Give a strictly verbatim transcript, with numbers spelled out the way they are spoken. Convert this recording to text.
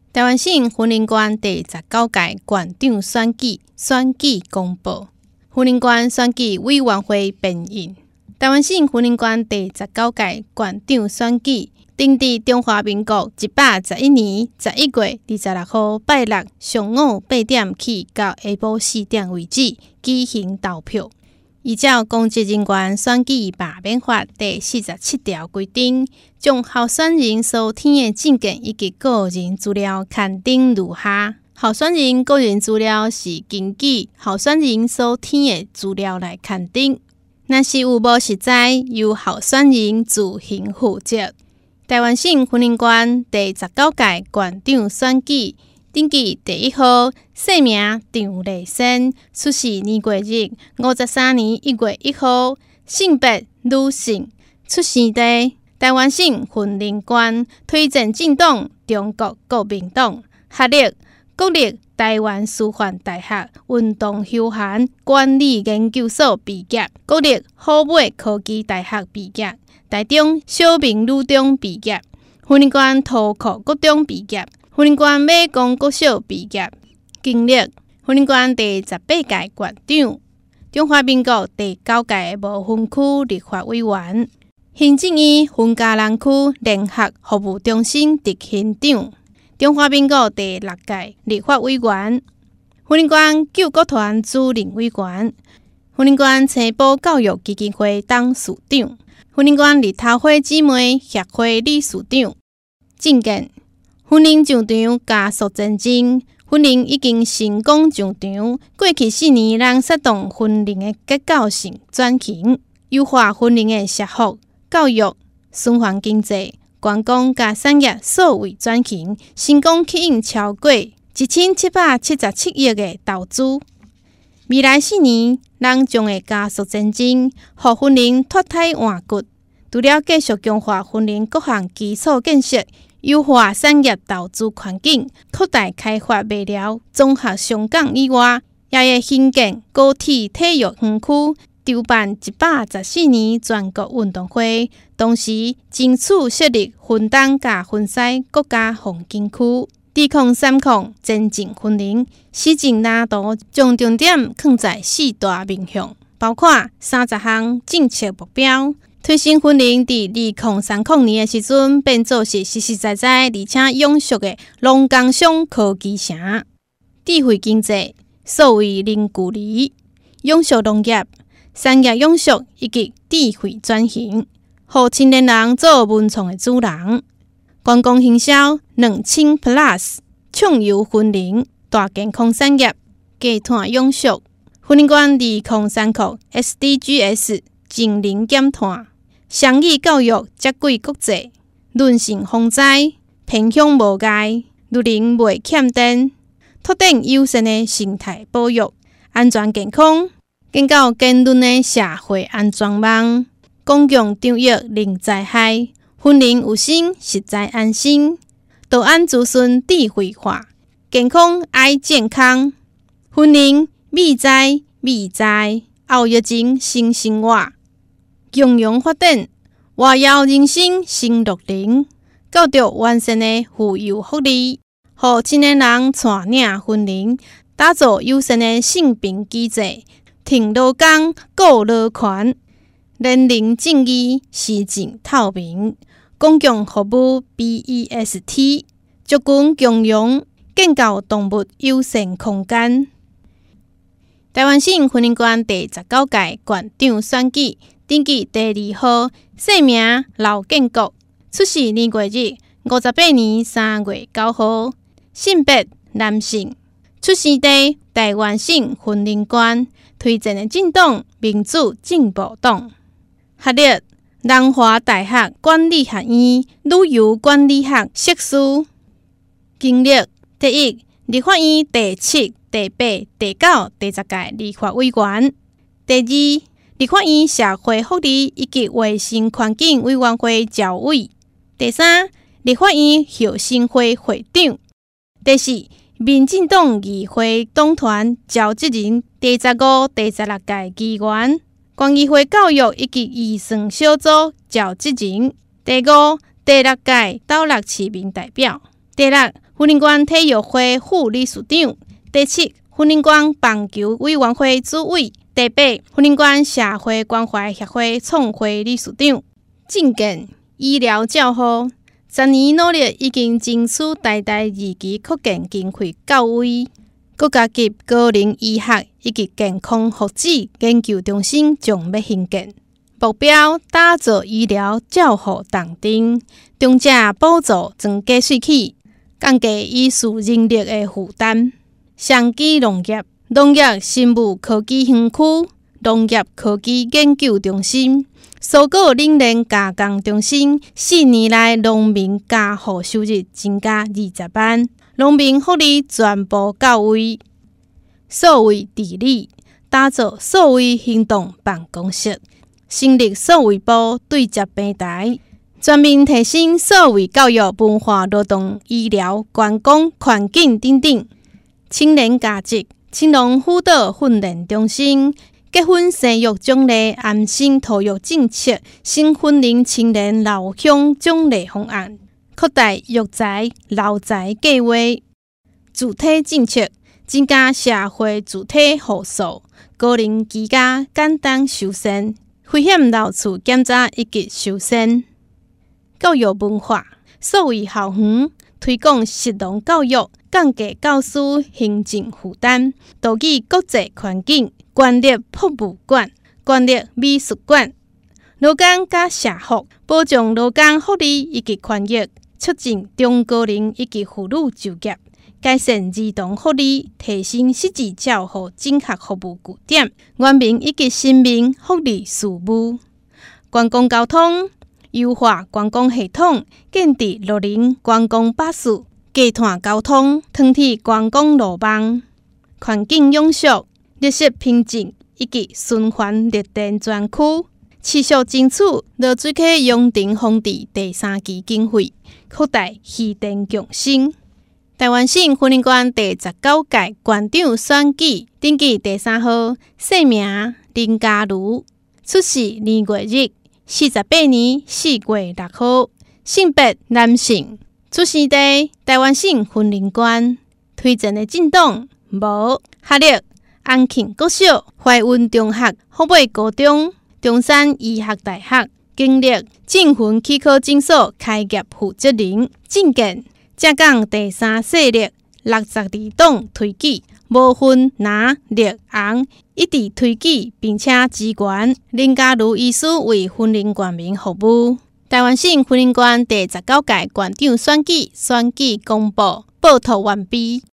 台湾省云林县第十九届县长选举选举公布，云林县选举委员会编印。台湾省云林县第十九届县长选举定伫中华民国一百十一年十一月二十六号拜六上午八点起到下晡四点为止举行投票。依照公职人员选举罢免法第四十七条规定，将候选人所填的证件以及个人资料刊登如下。候选人个人资料是根据候选人所填的资料来刊登，若是有无实在，由候选人自行负责。台湾省云林县第十九届县长选举登记第一号姓名张丽仙，出世年月日五十三年一月一号，性别女性，出生地台湾省云林县，推荐政党中国国民党，学历国立台湾师范大学运动休闲管理研究所毕业，国立虎尾科技大学毕业，台中小明女中毕业，云林县土库国中毕业，云林县美工国小毕业。经历云林县第十八届县长，中华民国第九届无分区立法委员，行政院云嘉南区联合服务中心执行长，中华民国第六届立法委员，云林县救国团主任委员，云林县青埔教育基金会董事长，云林县日头花姊妹协会理事长。证件：云林上场加速前进，云林已经成功上场。过去四年，咱发动云林的结构性转型，优化云林的社福、教育、循环经济、观光加产业数位转型，成功吸引超过一千七百七十七亿的投资。未来四年，咱将会加速前进，让云林脱胎换骨。除了继续强化云林各项基础建设，优化产业投资环境，扩大开发未了综合商港以外，也会兴建高铁体育园区，筹办一百十四年全国运动会，同时争取设立云东甲云西国家风景区。二零三零前进云林，施政蓝图将重点放在四大面向，包括三十项政策目标。推升云林伫二零三零年的时阵，变做是实实在在而且永续的农工商科技城，智慧经济、数位零距离、永续农业、产业永续以及智慧转型，让青年人做文创的主人。观光行销两千 plus， 畅游云林，大健康产业，低碳永续。云林县二零三零 S D Gs 净零减碳。双语教育接轨国际，论性防灾，偏向无碍，绿能袂欠电，拓展优胜的生态保育，安全健康，建构坚韧的社会安全网，公共场域零灾害，云林有心实在安心，道安资讯智慧化，健康爱健康，云林美哉美哉，后疫情新生活。共荣发展，活跃人生新乐龄，教育完善的妇幼福利，让青年人带领云林，打造优胜的性平机制，挺劳工顾劳权，年龄正义施政透明，公共服务 B E S T， 族群共融，建构动物友善空间。台湾省云林县第十九届县长选举登记第二号姓名刘建国，出世年月日五十八年三月九号，性别男性，出生地台湾省云林县，推荐的政党民主进步党，学历南华大学管理学院旅游管理学硕士，经历第一立法院第七、第八、第九、第十届立法委员，第二立法院社会福利以及卫生环境委员会召委，第三立法院校生会会长，第四民进党议会党团召集人，第十五、第十六届议员，县议会教育以及预算小组召集人，第五、第六届斗六市民代表， 第六，云林县体育会副理事长。第七，云林县棒球委员会主委。第八，云林县社会关怀协会创会理事长。进见医疗照护，十年努力已经争取台大二期扩建经费到位。国家级高龄医学以及健康福祉研究中心将要兴建，目标打造医疗照护重镇，中者补助增加税起，降低医师人力的负担。双基农业，农业生物科技园区、农业科技研究中心、蔬果冷链加工中心，四年来农民加户收入增加二十万。农民福利全部到位，数位治理，打造数位行动办公室，成立数位部对接平台，全面提升数位教育、文化、劳动、医疗、观光、环境等等。青年价值，青农辅导训练中心，结婚生育奖励安心托育政策，新婚龄青年老乡奖励方案。扩大育才、留才计划，主体政策增加社会主体户数，高龄居家简单修缮，危险老厝检查以及修缮。教育文化，所谓校园推广实农教育，降低教师行政负担，导入国际环境，建立博物馆、建立美术馆。劳工加社福，保障劳工福利以及权益。促进中高龄以及妇女就业，改善儿童福利，提升失智照护整合服务据点，原民以及新民福利事务。观光交通，优化观光系统，建设绿林观光巴士，加碳交通，团体观光路网，环境永续，绿色平静以及循环绿电专区。持续争取落水溪用电荒地第三期经费，扩大渔电共生。台湾省云林县第十九届县长选举登记第三号，姓名林嘉如，出世年月日四十八年四月六号，性别男性，出生地台湾省云林县。推荐的政党无学历安庆国小、怀运中学、福美高中。中山医学大学，经历政云起考诊所开业负责人，政见正港第三势力六十二党推举，无分蓝绿红，一直推举并且支援林嘉如医师为云林县民服务。台湾省云林县第十九届县长选举选举公布，报道完毕。